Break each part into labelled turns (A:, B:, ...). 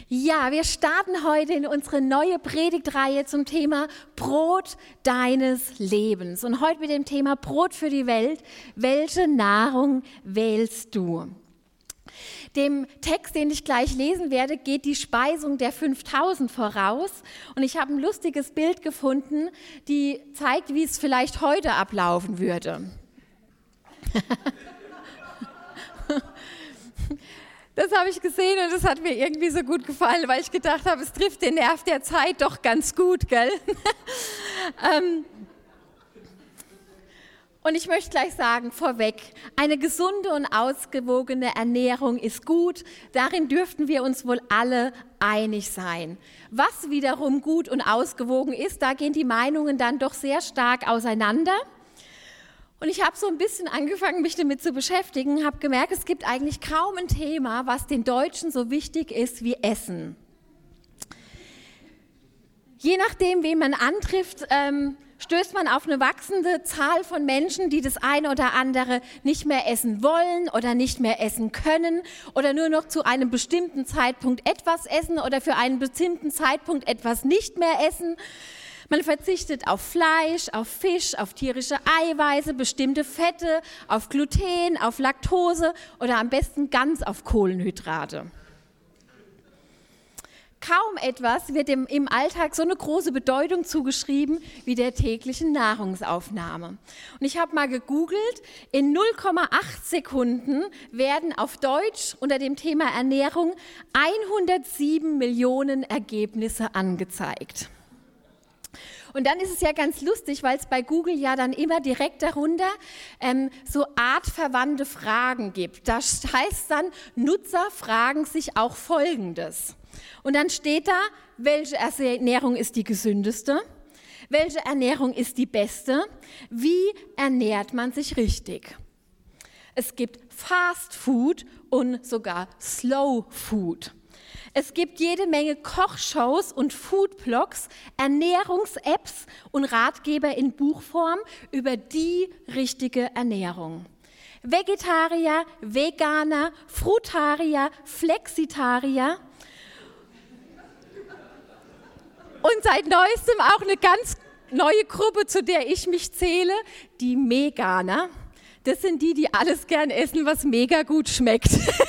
A: Ja, wir starten heute in unsere neue Predigtreihe zum Thema Brot deines Lebens. Und heute mit dem Thema Brot für die Welt. Welche Nahrung wählst du? Dem Text, den ich gleich lesen werde, geht die Speisung der 5000 voraus. Und ich habe ein lustiges Bild gefunden, die zeigt, wie es vielleicht heute ablaufen würde. Das habe ich gesehen und das hat mir irgendwie so gut gefallen, weil ich gedacht habe, es trifft den Nerv der Zeit doch ganz gut, gell? Und ich möchte gleich sagen, vorweg, eine gesunde und ausgewogene Ernährung ist gut. Darin dürften wir uns wohl alle einig sein. Was wiederum gut und ausgewogen ist, da gehen die Meinungen dann doch sehr stark auseinander. Und ich habe so ein bisschen angefangen, mich damit zu beschäftigen, habe gemerkt, es gibt eigentlich kaum ein Thema, was den Deutschen so wichtig ist wie Essen. Je nachdem, wen man antrifft, stößt man auf eine wachsende Zahl von Menschen, die das eine oder andere nicht mehr essen wollen oder nicht mehr essen können oder nur noch zu einem bestimmten Zeitpunkt etwas essen oder für einen bestimmten Zeitpunkt etwas nicht mehr essen. Man verzichtet auf Fleisch, auf Fisch, auf tierische Eiweiße, bestimmte Fette, auf Gluten, auf Laktose oder am besten ganz auf Kohlenhydrate. Kaum etwas wird im Alltag so eine große Bedeutung zugeschrieben wie der täglichen Nahrungsaufnahme. Und ich habe mal gegoogelt, in 0,8 Sekunden werden auf Deutsch unter dem Thema Ernährung 107 Millionen Ergebnisse angezeigt. Und dann ist es ja ganz lustig, weil es bei Google ja dann immer direkt darunter so artverwandte Fragen gibt. Da heißt dann, Nutzer fragen sich auch Folgendes. Und dann steht da, welche Ernährung ist die gesündeste? Welche Ernährung ist die beste? Wie ernährt man sich richtig? Es gibt Fast Food und sogar Slow Food. Es gibt jede Menge Kochshows und Foodblogs, Ernährungs-Apps und Ratgeber in Buchform über die richtige Ernährung. Vegetarier, Veganer, Frutarier, Flexitarier und seit neuestem auch eine ganz neue Gruppe, zu der ich mich zähle, die Meganer. Das sind die, die alles gern essen, was mega gut schmeckt.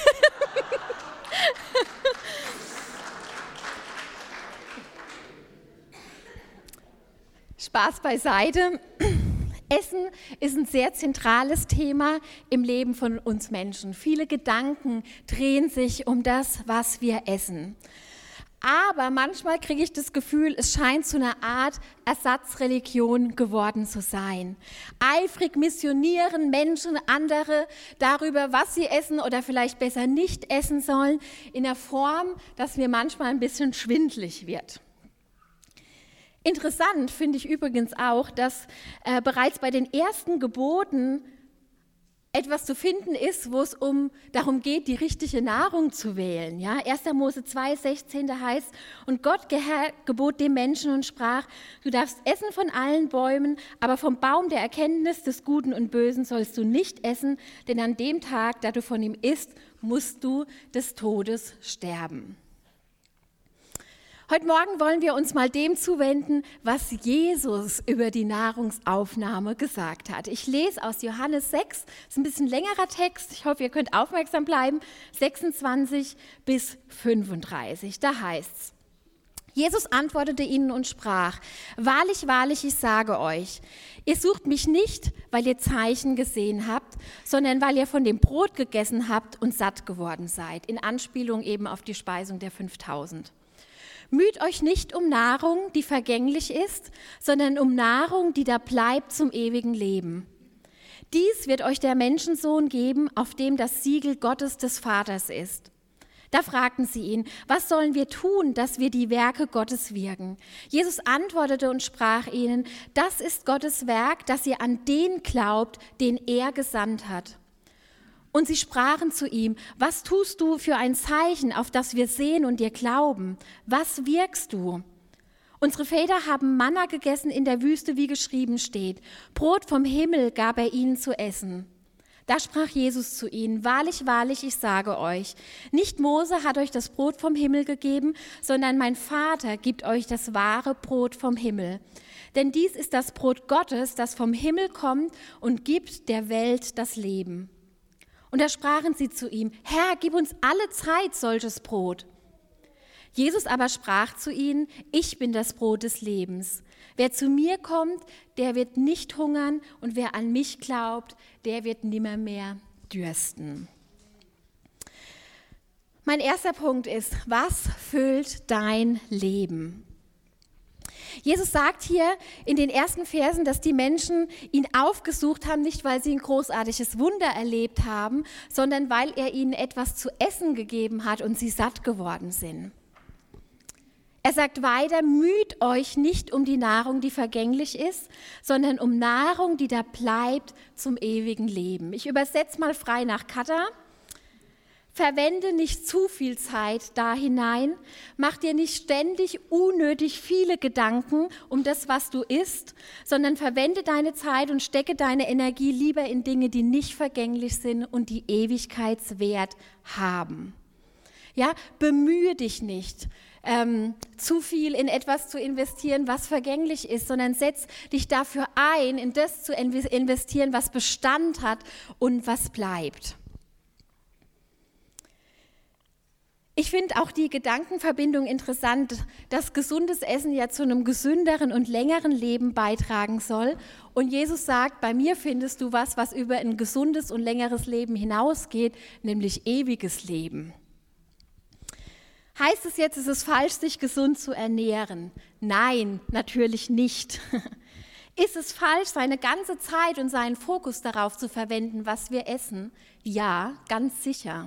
A: Spaß beiseite. Essen ist ein sehr zentrales Thema im Leben von uns Menschen. Viele Gedanken drehen sich um das, was wir essen. Aber manchmal kriege ich das Gefühl, es scheint zu einer Art Ersatzreligion geworden zu sein. Eifrig missionieren Menschen andere darüber, was sie essen oder vielleicht besser nicht essen sollen, in der Form, dass mir manchmal ein bisschen schwindelig wird. Interessant finde ich übrigens auch, dass bereits bei den ersten Geboten etwas zu finden ist, wo es darum geht, die richtige Nahrung zu wählen. Ja? 1. Mose 2,16, da heißt, und Gott gebot dem Menschen und sprach, du darfst essen von allen Bäumen, aber vom Baum der Erkenntnis des Guten und Bösen sollst du nicht essen, denn an dem Tag, da du von ihm isst, musst du des Todes sterben. Heute Morgen wollen wir uns mal dem zuwenden, was Jesus über die Nahrungsaufnahme gesagt hat. Ich lese aus Johannes 6, das ist ein bisschen längerer Text, ich hoffe, ihr könnt aufmerksam bleiben, 26 bis 35, da heißt's. Jesus antwortete ihnen und sprach, wahrlich, wahrlich, ich sage euch, ihr sucht mich nicht, weil ihr Zeichen gesehen habt, sondern weil ihr von dem Brot gegessen habt und satt geworden seid, in Anspielung eben auf die Speisung der 5000. Müht euch nicht um Nahrung, die vergänglich ist, sondern um Nahrung, die da bleibt zum ewigen Leben. Dies wird euch der Menschensohn geben, auf dem das Siegel Gottes des Vaters ist. Da fragten sie ihn, was sollen wir tun, dass wir die Werke Gottes wirken? Jesus antwortete und sprach ihnen, das ist Gottes Werk, dass ihr an den glaubt, den er gesandt hat. Und sie sprachen zu ihm, was tust du für ein Zeichen, auf das wir sehen und dir glauben? Was wirkst du? Unsere Väter haben Manna gegessen in der Wüste, wie geschrieben steht. Brot vom Himmel gab er ihnen zu essen. Da sprach Jesus zu ihnen: Wahrlich, wahrlich, ich sage euch, nicht Mose hat euch das Brot vom Himmel gegeben, sondern mein Vater gibt euch das wahre Brot vom Himmel. Denn dies ist das Brot Gottes, das vom Himmel kommt und gibt der Welt das Leben. Und da sprachen sie zu ihm: Herr, gib uns alle Zeit solches Brot. Jesus aber sprach zu ihnen: Ich bin das Brot des Lebens. Wer zu mir kommt, der wird nicht hungern, und wer an mich glaubt, der wird nimmermehr dürsten. Mein erster Punkt ist: Was füllt dein Leben? Jesus sagt hier in den ersten Versen, dass die Menschen ihn aufgesucht haben, nicht weil sie ein großartiges Wunder erlebt haben, sondern weil er ihnen etwas zu essen gegeben hat und sie satt geworden sind. Er sagt weiter: Müht euch nicht um die Nahrung, die vergänglich ist, sondern um Nahrung, die da bleibt zum ewigen Leben. Ich übersetze mal frei nach Kata. Verwende nicht zu viel Zeit da hinein, mach dir nicht ständig unnötig viele Gedanken um das, was du isst, sondern verwende deine Zeit und stecke deine Energie lieber in Dinge, die nicht vergänglich sind und die Ewigkeitswert haben. Ja, bemühe dich nicht, zu viel in etwas zu investieren, was vergänglich ist, sondern setz dich dafür ein, in das zu investieren, was Bestand hat und was bleibt. Ich finde auch die Gedankenverbindung interessant, dass gesundes Essen ja zu einem gesünderen und längeren Leben beitragen soll. Und Jesus sagt: Bei mir findest du was über ein gesundes und längeres Leben hinausgeht, nämlich ewiges Leben. Heißt es jetzt, es ist falsch, sich gesund zu ernähren? Nein, natürlich nicht. Ist es falsch, seine ganze Zeit und seinen Fokus darauf zu verwenden, was wir essen? Ja, ganz sicher.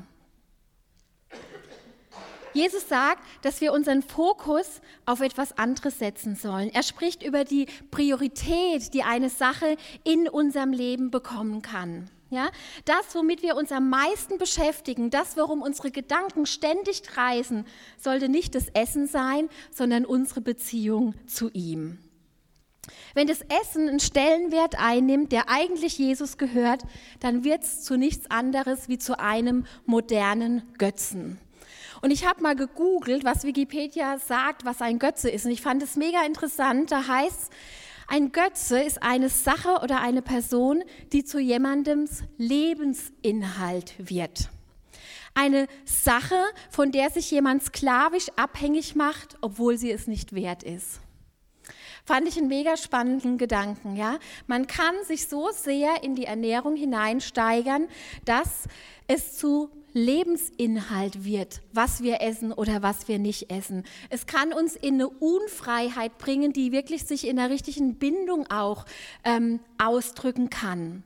A: Jesus sagt, dass wir unseren Fokus auf etwas anderes setzen sollen. Er spricht über die Priorität, die eine Sache in unserem Leben bekommen kann. Ja, das, womit wir uns am meisten beschäftigen, das, worum unsere Gedanken ständig kreisen, sollte nicht das Essen sein, sondern unsere Beziehung zu ihm. Wenn das Essen einen Stellenwert einnimmt, der eigentlich Jesus gehört, dann wird es zu nichts anderes wie zu einem modernen Götzen. Und ich habe mal gegoogelt, was Wikipedia sagt, was ein Götze ist. Und ich fand es mega interessant. Da heißt es: Ein Götze ist eine Sache oder eine Person, die zu jemandems Lebensinhalt wird. Eine Sache, von der sich jemand sklavisch abhängig macht, obwohl sie es nicht wert ist. Fand ich einen mega spannenden Gedanken. Ja? Man kann sich so sehr in die Ernährung hineinsteigern, dass es zu Lebensinhalt wird, was wir essen oder was wir nicht essen. Es kann uns in eine Unfreiheit bringen, die wirklich sich in einer richtigen Bindung auch ausdrücken kann.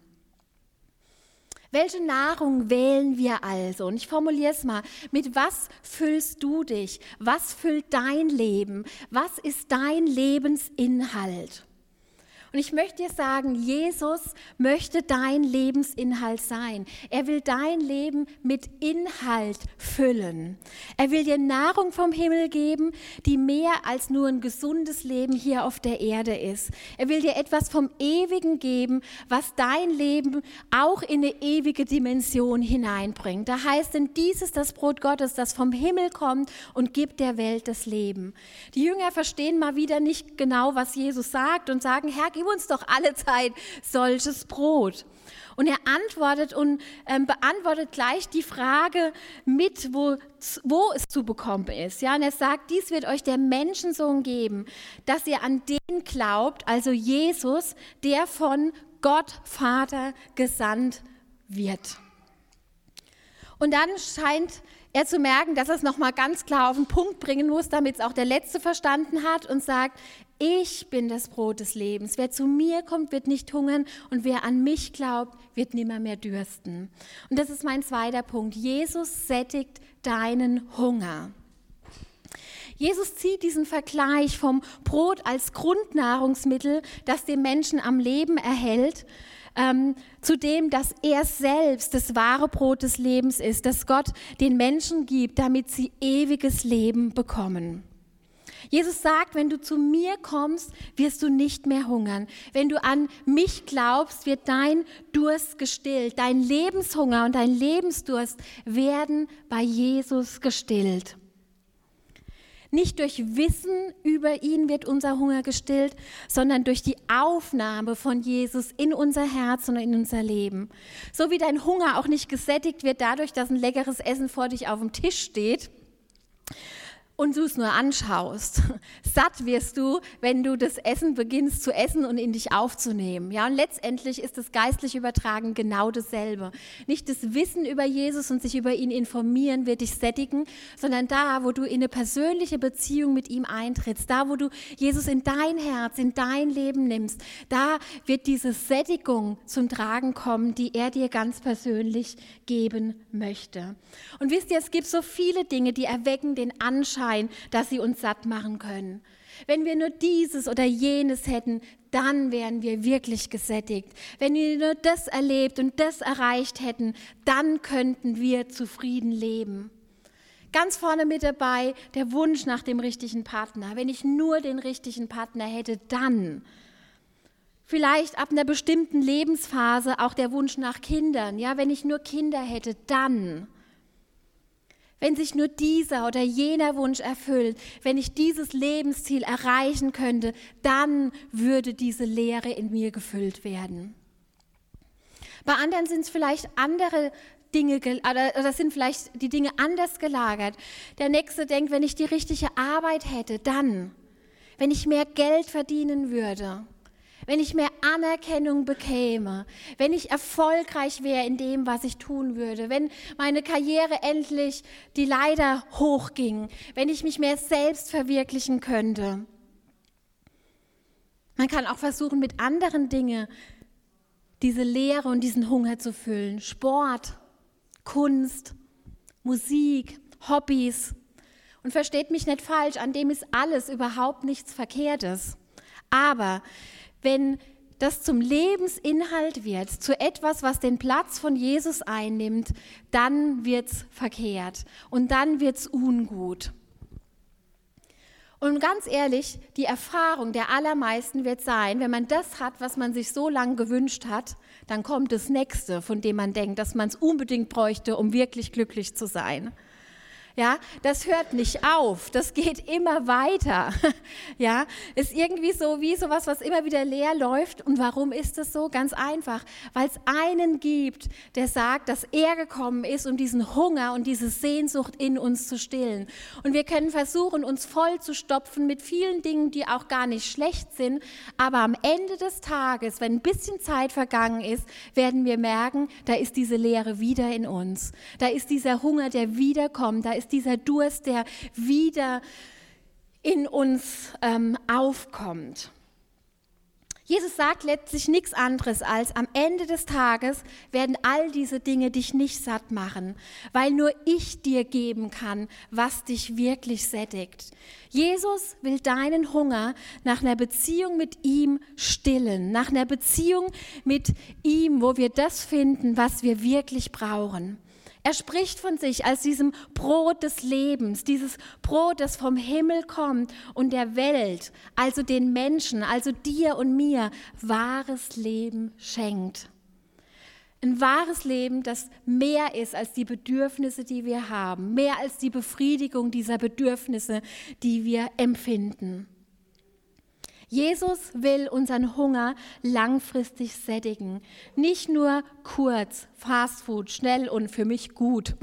A: Welche Nahrung wählen wir also? Und ich formuliere es mal: Mit was füllst du dich? Was füllt dein Leben? Was ist dein Lebensinhalt? Und ich möchte dir sagen, Jesus möchte dein Lebensinhalt sein. Er will dein Leben mit Inhalt füllen. Er will dir Nahrung vom Himmel geben, die mehr als nur ein gesundes Leben hier auf der Erde ist. Er will dir etwas vom Ewigen geben, was dein Leben auch in eine ewige Dimension hineinbringt. Da heißt denn, dies ist das Brot Gottes, das vom Himmel kommt und gibt der Welt das Leben. Die Jünger verstehen mal wieder nicht genau, was Jesus sagt und sagen: Herr, gib uns doch alle Zeit solches Brot. Und er antwortet und beantwortet gleich die Frage mit, wo es zu bekommen ist. Ja, und er sagt: Dies wird euch der Menschensohn geben, dass ihr an den glaubt, also Jesus, der von Gott Vater gesandt wird. Und dann scheint er zu merken, dass er es nochmal ganz klar auf den Punkt bringen muss, damit es auch der Letzte verstanden hat, und sagt: Ich bin das Brot des Lebens. Wer zu mir kommt, wird nicht hungern, und wer an mich glaubt, wird nimmermehr dürsten. Und das ist mein zweiter Punkt. Jesus sättigt deinen Hunger. Jesus zieht diesen Vergleich vom Brot als Grundnahrungsmittel, das den Menschen am Leben erhält, zu dem, dass er selbst das wahre Brot des Lebens ist, das Gott den Menschen gibt, damit sie ewiges Leben bekommen. Jesus sagt, wenn du zu mir kommst, wirst du nicht mehr hungern. Wenn du an mich glaubst, wird dein Durst gestillt. Dein Lebenshunger und dein Lebensdurst werden bei Jesus gestillt. Nicht durch Wissen über ihn wird unser Hunger gestillt, sondern durch die Aufnahme von Jesus in unser Herz und in unser Leben. So wie dein Hunger auch nicht gesättigt wird dadurch, dass ein leckeres Essen vor dich auf dem Tisch steht und du es nur anschaust. Satt wirst du, wenn du das Essen beginnst zu essen und in dich aufzunehmen. Ja, und letztendlich ist das geistlich übertragen genau dasselbe. Nicht das Wissen über Jesus und sich über ihn informieren wird dich sättigen, sondern da, wo du in eine persönliche Beziehung mit ihm eintrittst, da, wo du Jesus in dein Herz, in dein Leben nimmst, da wird diese Sättigung zum Tragen kommen, die er dir ganz persönlich geben möchte. Und wisst ihr, es gibt so viele Dinge, die erwecken den Anschein, dass sie uns satt machen können. Wenn wir nur dieses oder jenes hätten, dann wären wir wirklich gesättigt. Wenn wir nur das erlebt und das erreicht hätten, dann könnten wir zufrieden leben. Ganz vorne mit dabei der Wunsch nach dem richtigen Partner. Wenn ich nur den richtigen Partner hätte, dann. Vielleicht ab einer bestimmten Lebensphase auch der Wunsch nach Kindern. Ja, wenn ich nur Kinder hätte, dann. Wenn sich nur dieser oder jener Wunsch erfüllt, wenn ich dieses Lebensziel erreichen könnte, dann würde diese Leere in mir gefüllt werden. Bei anderen sind es vielleicht andere Dinge, oder sind vielleicht die Dinge anders gelagert. Der Nächste denkt, wenn ich die richtige Arbeit hätte, dann. Wenn ich mehr Geld verdienen würde. Wenn ich mehr Anerkennung bekäme, wenn ich erfolgreich wäre in dem, was ich tun würde, wenn meine Karriere endlich die Leiter hochging, wenn ich mich mehr selbst verwirklichen könnte. Man kann auch versuchen, mit anderen Dingen diese Leere und diesen Hunger zu füllen. Sport, Kunst, Musik, Hobbys. Und versteht mich nicht falsch, an dem ist alles überhaupt nichts Verkehrtes. Aber wenn das zum Lebensinhalt wird, zu etwas, was den Platz von Jesus einnimmt, dann wird es verkehrt und dann wird es ungut. Und ganz ehrlich, die Erfahrung der allermeisten wird sein, wenn man das hat, was man sich so lange gewünscht hat, dann kommt das Nächste, von dem man denkt, dass man es unbedingt bräuchte, um wirklich glücklich zu sein. Ja, das hört nicht auf, das geht immer weiter. Ja, ist irgendwie so wie sowas, was immer wieder leer läuft. Und warum ist das so? Ganz einfach, weil es einen gibt, der sagt, dass er gekommen ist, um diesen Hunger und diese Sehnsucht in uns zu stillen. Und wir können versuchen, uns voll zu stopfen mit vielen Dingen, die auch gar nicht schlecht sind. Aber am Ende des Tages, wenn ein bisschen Zeit vergangen ist, werden wir merken, da ist diese Leere wieder in uns. Da ist dieser Hunger, der wiederkommt. Da ist dieser Durst, der wieder in uns aufkommt. Jesus sagt letztlich nichts anderes als, am Ende des Tages werden all diese Dinge dich nicht satt machen, weil nur ich dir geben kann, was dich wirklich sättigt. Jesus will deinen Hunger nach einer Beziehung mit ihm stillen, nach einer Beziehung mit ihm, wo wir das finden, was wir wirklich brauchen. Er spricht von sich als diesem Brot des Lebens, dieses Brot, das vom Himmel kommt und der Welt, also den Menschen, also dir und mir, wahres Leben schenkt. Ein wahres Leben, das mehr ist als die Bedürfnisse, die wir haben, mehr als die Befriedigung dieser Bedürfnisse, die wir empfinden. Jesus will unseren Hunger langfristig sättigen. Nicht nur kurz, Fastfood, schnell und für mich gut.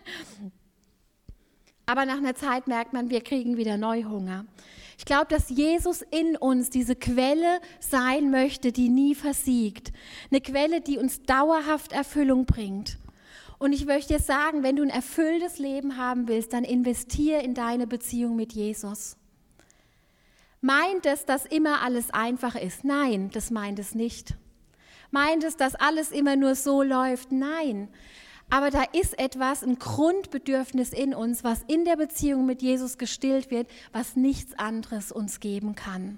A: Aber nach einer Zeit merkt man, wir kriegen wieder Neuhunger. Ich glaube, dass Jesus in uns diese Quelle sein möchte, die nie versiegt. Eine Quelle, die uns dauerhaft Erfüllung bringt. Und ich möchte dir sagen, wenn du ein erfülltes Leben haben willst, dann investiere in deine Beziehung mit Jesus. Meint es, dass immer alles einfach ist? Nein, das meint es nicht. Meint es, dass alles immer nur so läuft? Nein. Aber da ist etwas, ein Grundbedürfnis in uns, was in der Beziehung mit Jesus gestillt wird, was nichts anderes uns geben kann.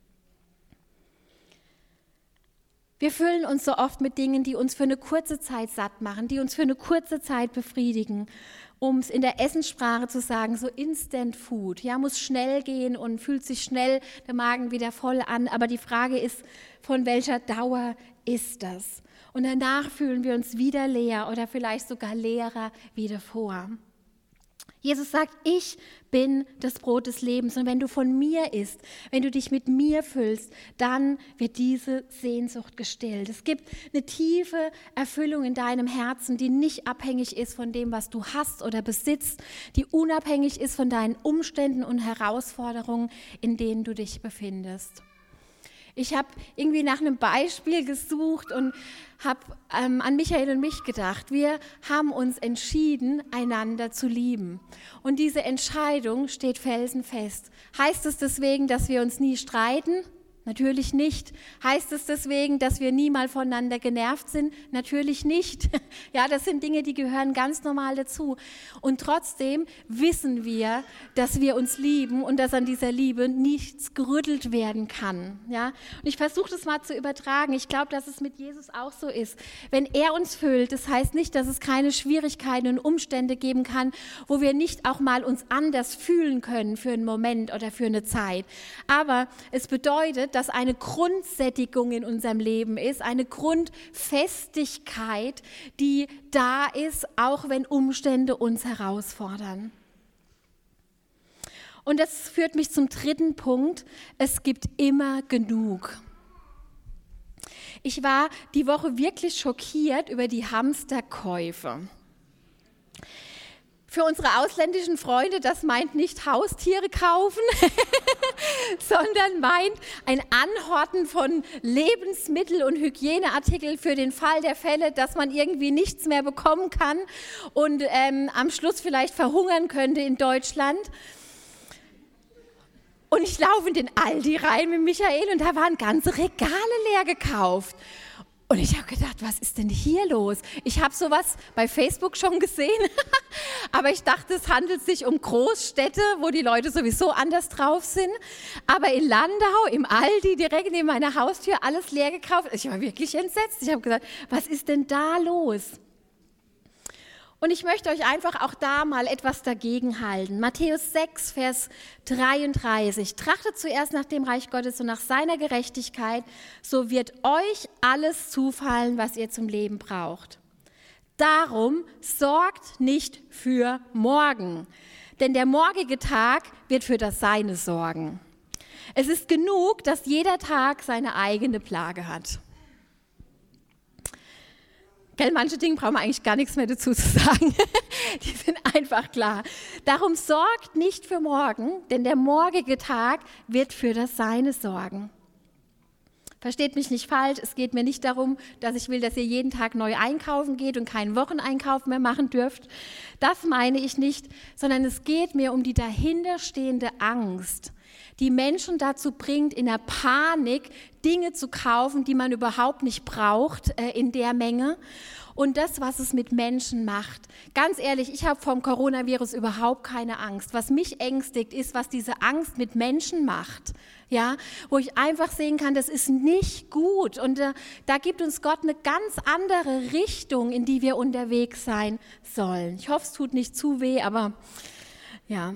A: Wir füllen uns so oft mit Dingen, die uns für eine kurze Zeit satt machen, die uns für eine kurze Zeit befriedigen. um es in der Essenssprache zu sagen, so Instant Food. Ja, muss schnell gehen und fühlt sich schnell der Magen wieder voll an. Aber die Frage ist, von welcher Dauer ist das? Und danach fühlen wir uns wieder leer oder vielleicht sogar leerer wieder vor. Jesus sagt, ich bin das Brot des Lebens und wenn du von mir isst, wenn du dich mit mir füllst, dann wird diese Sehnsucht gestillt. Es gibt eine tiefe Erfüllung in deinem Herzen, die nicht abhängig ist von dem, was du hast oder besitzt, die unabhängig ist von deinen Umständen und Herausforderungen, in denen du dich befindest. Ich habe irgendwie nach einem Beispiel gesucht und habe an Michael und mich gedacht. Wir haben uns entschieden, einander zu lieben. Und diese Entscheidung steht felsenfest. Heißt es deswegen, dass wir uns nie streiten? Natürlich nicht. Heißt es deswegen, dass wir nie mal voneinander genervt sind? Natürlich nicht. Ja, das sind Dinge, die gehören ganz normal dazu. Und trotzdem wissen wir, dass wir uns lieben und dass an dieser Liebe nichts gerüttelt werden kann. Ja? Und ich versuche das mal zu übertragen. Ich glaube, dass es mit Jesus auch so ist. Wenn er uns füllt, das heißt nicht, dass es keine Schwierigkeiten und Umstände geben kann, wo wir nicht auch mal uns anders fühlen können für einen Moment oder für eine Zeit. Aber es bedeutet, dass eine Grundsättigung in unserem Leben ist, eine Grundfestigkeit, die da ist, auch wenn Umstände uns herausfordern. Und das führt mich zum dritten Punkt. Es gibt immer genug. Ich war die Woche wirklich schockiert über die Hamsterkäufe. Für unsere ausländischen Freunde, das meint nicht Haustiere kaufen, sondern meint ein Anhorten von Lebensmittel- und Hygieneartikeln für den Fall der Fälle, dass man irgendwie nichts mehr bekommen kann und am Schluss vielleicht verhungern könnte in Deutschland. Und ich laufe in den Aldi rein mit Michael und da waren ganze Regale leer gekauft. Und ich habe gedacht, was ist denn hier los? Ich habe sowas bei Facebook schon gesehen, aber ich dachte, es handelt sich um Großstädte, wo die Leute sowieso anders drauf sind. Aber in Landau, im Aldi, direkt neben meiner Haustür, alles leer gekauft. Ich war wirklich entsetzt. Ich habe gesagt, was ist denn da los? Und ich möchte euch einfach auch da mal etwas dagegen halten. Matthäus 6, Vers 33. Trachtet zuerst nach dem Reich Gottes und nach seiner Gerechtigkeit, so wird euch alles zufallen, was ihr zum Leben braucht. Darum sorgt nicht für morgen, denn der morgige Tag wird für das Seine sorgen. Es ist genug, dass jeder Tag seine eigene Plage hat. Gell, manche Dinge brauchen wir eigentlich gar nichts mehr dazu zu sagen. Die sind einfach klar. Darum sorgt nicht für morgen, denn der morgige Tag wird für das Seine sorgen. Versteht mich nicht falsch, es geht mir nicht darum, dass ich will, dass ihr jeden Tag neu einkaufen geht und keinen Wocheneinkauf mehr machen dürft. Das meine ich nicht, sondern es geht mir um die dahinterstehende Angst, die Menschen dazu bringt, in der Panik Dinge zu kaufen, die man überhaupt nicht braucht in der Menge. Und das, was es mit Menschen macht. Ganz ehrlich, ich habe vom Coronavirus überhaupt keine Angst. Was mich ängstigt, ist, was diese Angst mit Menschen macht. Ja, wo ich einfach sehen kann, das ist nicht gut. Und da gibt uns Gott eine ganz andere Richtung, in die wir unterwegs sein sollen. Ich hoffe, es tut nicht zu weh, aber ja.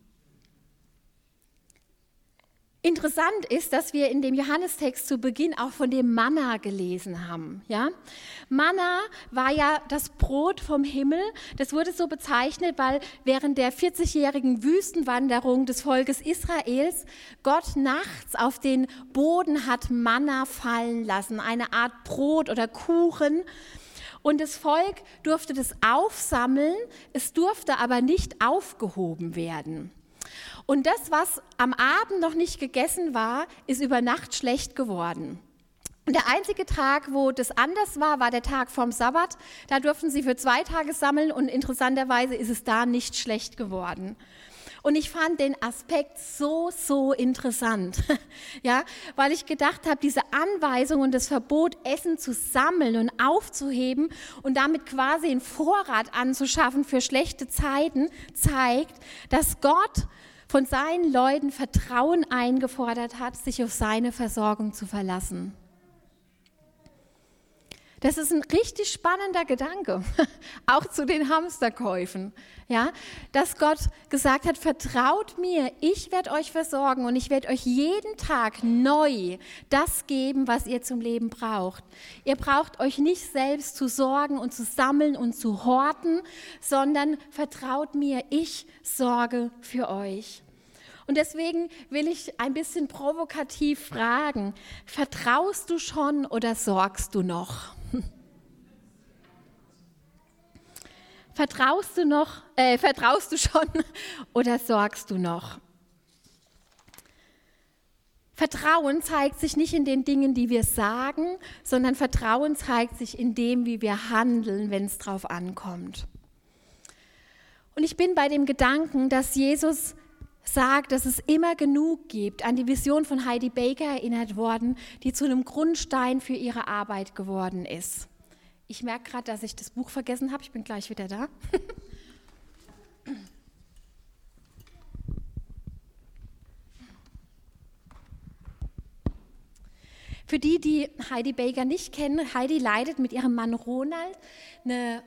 A: Interessant ist, dass wir in dem Johannestext zu Beginn auch von dem Manna gelesen haben. Ja? Manna war ja das Brot vom Himmel. Das wurde so bezeichnet, weil während der 40-jährigen Wüstenwanderung des Volkes Israels Gott nachts auf den Boden hat Manna fallen lassen, eine Art Brot oder Kuchen. Und das Volk durfte das aufsammeln, es durfte aber nicht aufgehoben werden. Und das, was am Abend noch nicht gegessen war, ist über Nacht schlecht geworden. Und der einzige Tag, wo das anders war, war der Tag vom Sabbat. Da durften sie für 2 Tage sammeln und interessanterweise ist es da nicht schlecht geworden. Und ich fand den Aspekt so interessant, ja, weil ich gedacht habe, diese Anweisung und das Verbot, Essen zu sammeln und aufzuheben und damit quasi einen Vorrat anzuschaffen für schlechte Zeiten, zeigt, dass Gott von seinen Leuten Vertrauen eingefordert hat, sich auf seine Versorgung zu verlassen. Das ist ein richtig spannender Gedanke, auch zu den Hamsterkäufen. Ja, dass Gott gesagt hat, vertraut mir, ich werde euch versorgen und ich werde euch jeden Tag neu das geben, was ihr zum Leben braucht. Ihr braucht euch nicht selbst zu sorgen und zu sammeln und zu horten, sondern vertraut mir, ich sorge für euch. Und deswegen will ich ein bisschen provokativ fragen, vertraust du schon oder sorgst du noch? Vertraust du schon oder sorgst du noch? Vertrauen zeigt sich nicht in den Dingen, die wir sagen, sondern Vertrauen zeigt sich in dem, wie wir handeln, wenn es drauf ankommt. Und ich bin bei dem Gedanken, dass Jesus sagt, dass es immer genug gibt, an die Vision von Heidi Baker erinnert worden, die zu einem Grundstein für ihre Arbeit geworden ist. Ich merke gerade, dass ich das Buch vergessen habe. Ich bin gleich wieder da. Für die, die Heidi Baker nicht kennen, Heidi leitet mit ihrem Mann Roland eine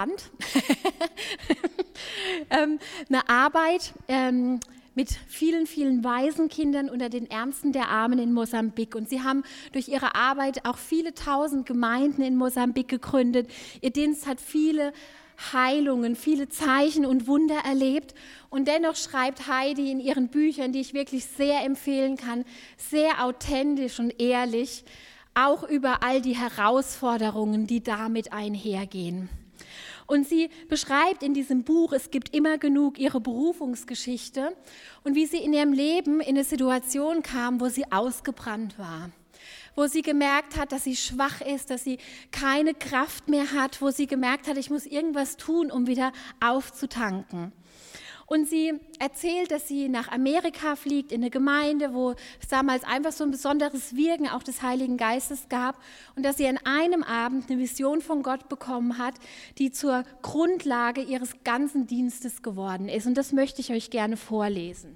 A: Arbeit mit vielen, vielen Waisenkindern unter den Ärmsten der Armen in Mosambik. Und sie haben durch ihre Arbeit auch viele tausend Gemeinden in Mosambik gegründet. Ihr Dienst hat viele Heilungen, viele Zeichen und Wunder erlebt. Und dennoch schreibt Heidi in ihren Büchern, die ich wirklich sehr empfehlen kann, sehr authentisch und ehrlich, auch über all die Herausforderungen, die damit einhergehen. Und sie beschreibt in diesem Buch, es gibt immer genug, ihre Berufungsgeschichte und wie sie in ihrem Leben in eine Situation kam, wo sie ausgebrannt war, wo sie gemerkt hat, dass sie schwach ist, dass sie keine Kraft mehr hat, wo sie gemerkt hat, ich muss irgendwas tun, um wieder aufzutanken. Und sie erzählt, dass sie nach Amerika fliegt, in eine Gemeinde, wo es damals einfach so ein besonderes Wirken auch des Heiligen Geistes gab und dass sie an einem Abend eine Vision von Gott bekommen hat, die zur Grundlage ihres ganzen Dienstes geworden ist. Und das möchte ich euch gerne vorlesen.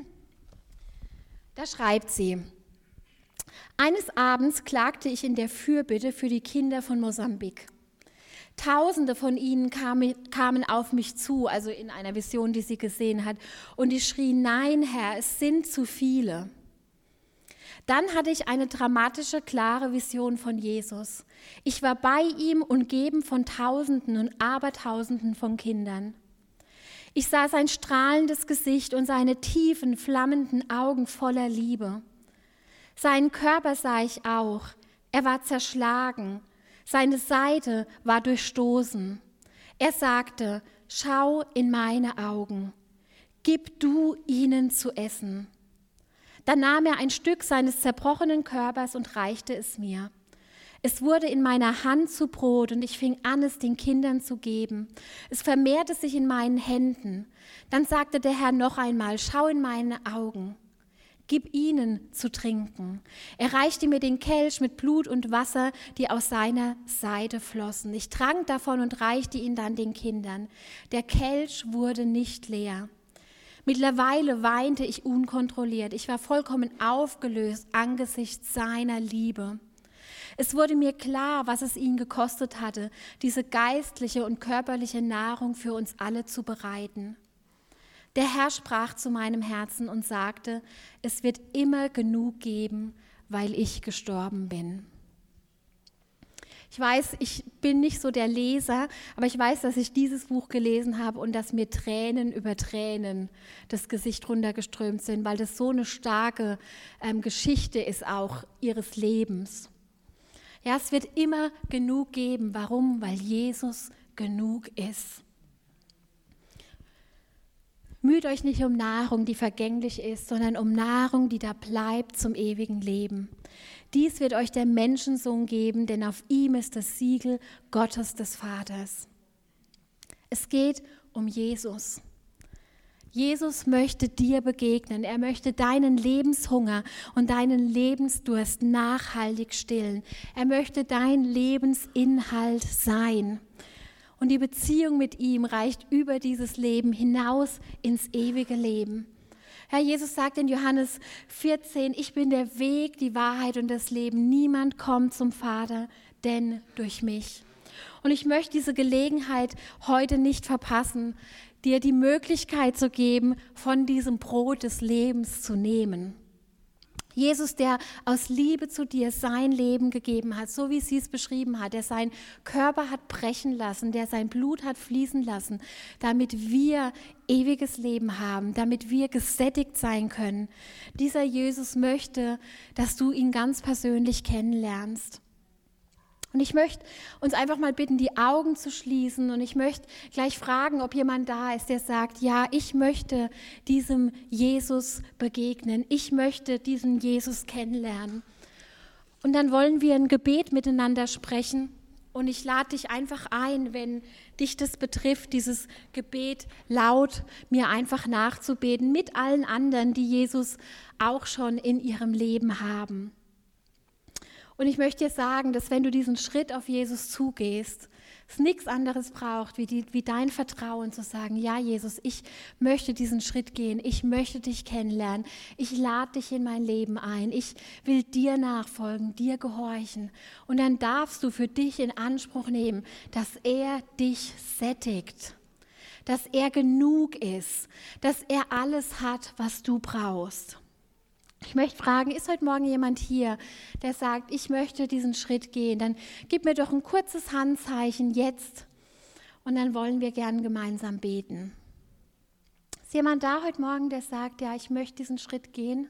A: Da schreibt sie: Eines Abends klagte ich in der Fürbitte für die Kinder von Mosambik. Tausende von ihnen kamen auf mich zu, also in einer Vision, die sie gesehen hat, und die schrien: Nein, Herr, es sind zu viele. Dann hatte ich eine dramatische, klare Vision von Jesus. Ich war bei ihm, umgeben von Tausenden und Abertausenden von Kindern. Ich sah sein strahlendes Gesicht und seine tiefen, flammenden Augen voller Liebe. Seinen Körper sah ich auch. Er war zerschlagen. Seine Seite war durchstoßen. Er sagte: Schau in meine Augen. Gib du ihnen zu essen. Dann nahm er ein Stück seines zerbrochenen Körpers und reichte es mir. Es wurde in meiner Hand zu Brot und ich fing an, es den Kindern zu geben. Es vermehrte sich in meinen Händen. Dann sagte der Herr noch einmal: Schau in meine Augen. Gib ihnen zu trinken. Er reichte mir den Kelch mit Blut und Wasser, die aus seiner Seite flossen. Ich trank davon und reichte ihn dann den Kindern. Der Kelch wurde nicht leer. Mittlerweile weinte ich unkontrolliert. Ich war vollkommen aufgelöst angesichts seiner Liebe. Es wurde mir klar, was es ihn gekostet hatte, diese geistliche und körperliche Nahrung für uns alle zu bereiten. Der Herr sprach zu meinem Herzen und sagte: Es wird immer genug geben, weil ich gestorben bin. Ich weiß, ich bin nicht so der Leser, aber ich weiß, dass ich dieses Buch gelesen habe und dass mir Tränen über Tränen das Gesicht runtergeströmt sind, weil das so eine starke Geschichte ist auch ihres Lebens. Ja, es wird immer genug geben. Warum? Weil Jesus genug ist. Müht euch nicht um Nahrung, die vergänglich ist, sondern um Nahrung, die da bleibt zum ewigen Leben. Dies wird euch der Menschensohn geben, denn auf ihm ist das Siegel Gottes des Vaters. Es geht um Jesus. Jesus möchte dir begegnen. Er möchte deinen Lebenshunger und deinen Lebensdurst nachhaltig stillen. Er möchte dein Lebensinhalt sein. Und die Beziehung mit ihm reicht über dieses Leben hinaus ins ewige Leben. Ja, Jesus sagt in Johannes 14, ich bin der Weg, die Wahrheit und das Leben. Niemand kommt zum Vater, denn durch mich. Und ich möchte diese Gelegenheit heute nicht verpassen, dir die Möglichkeit zu geben, von diesem Brot des Lebens zu nehmen. Jesus, der aus Liebe zu dir sein Leben gegeben hat, so wie sie es beschrieben hat, der seinen Körper hat brechen lassen, der sein Blut hat fließen lassen, damit wir ewiges Leben haben, damit wir gesättigt sein können. Dieser Jesus möchte, dass du ihn ganz persönlich kennenlernst. Und ich möchte uns einfach mal bitten, die Augen zu schließen, und ich möchte gleich fragen, ob jemand da ist, der sagt, ja, ich möchte diesem Jesus begegnen, ich möchte diesen Jesus kennenlernen. Und dann wollen wir ein Gebet miteinander sprechen, und ich lade dich einfach ein, wenn dich das betrifft, dieses Gebet laut mir einfach nachzubeten mit allen anderen, die Jesus auch schon in ihrem Leben haben. Und ich möchte dir sagen, dass wenn du diesen Schritt auf Jesus zugehst, es nichts anderes braucht, wie dein Vertrauen zu sagen, ja Jesus, ich möchte diesen Schritt gehen, ich möchte dich kennenlernen, ich lade dich in mein Leben ein, ich will dir nachfolgen, dir gehorchen. Und dann darfst du für dich in Anspruch nehmen, dass er dich sättigt, dass er genug ist, dass er alles hat, was du brauchst. Ich möchte fragen, ist heute Morgen jemand hier, der sagt, ich möchte diesen Schritt gehen? Dann gib mir doch ein kurzes Handzeichen jetzt, und dann wollen wir gern gemeinsam beten. Ist jemand da heute Morgen, der sagt, ja, ich möchte diesen Schritt gehen?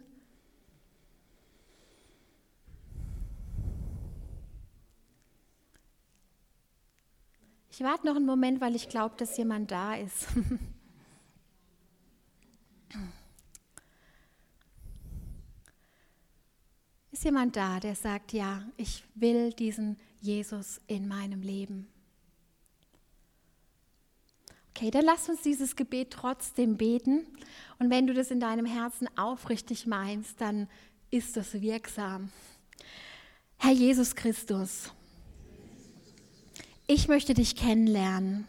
A: Ich warte noch einen Moment, weil ich glaube, dass jemand da ist. Ist jemand da, der sagt, ja, ich will diesen Jesus in meinem Leben? Okay, dann lass uns dieses Gebet trotzdem beten. Und wenn du das in deinem Herzen aufrichtig meinst, dann ist das wirksam. Herr Jesus Christus, ich möchte dich kennenlernen.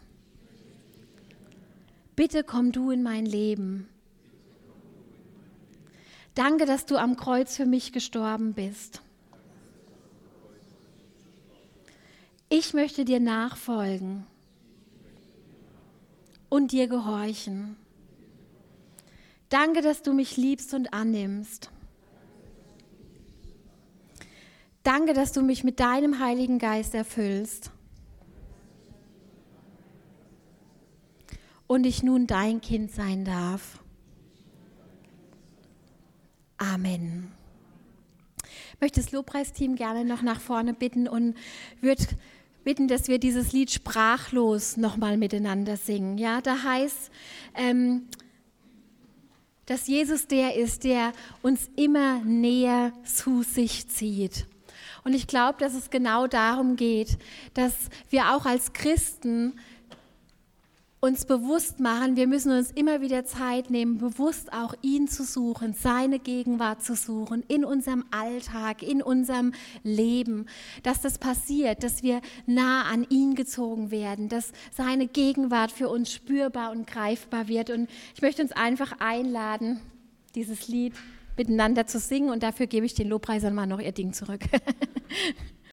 A: Bitte komm du in mein Leben. Danke, dass du am Kreuz für mich gestorben bist. Ich möchte dir nachfolgen und dir gehorchen. Danke, dass du mich liebst und annimmst. Danke, dass du mich mit deinem Heiligen Geist erfüllst und ich nun dein Kind sein darf. Amen. Ich möchte das Lobpreisteam gerne noch nach vorne bitten und würde bitten, dass wir dieses Lied sprachlos nochmal miteinander singen. Ja, da heißt, dass Jesus der ist, der uns immer näher zu sich zieht. Und ich glaube, dass es genau darum geht, dass wir auch als Christen uns bewusst machen, wir müssen uns immer wieder Zeit nehmen, bewusst auch ihn zu suchen, seine Gegenwart zu suchen, in unserem Alltag, in unserem Leben, dass das passiert, dass wir nah an ihn gezogen werden, dass seine Gegenwart für uns spürbar und greifbar wird. Und ich möchte uns einfach einladen, dieses Lied miteinander zu singen, und dafür gebe ich den Lobpreisern mal noch ihr Ding zurück.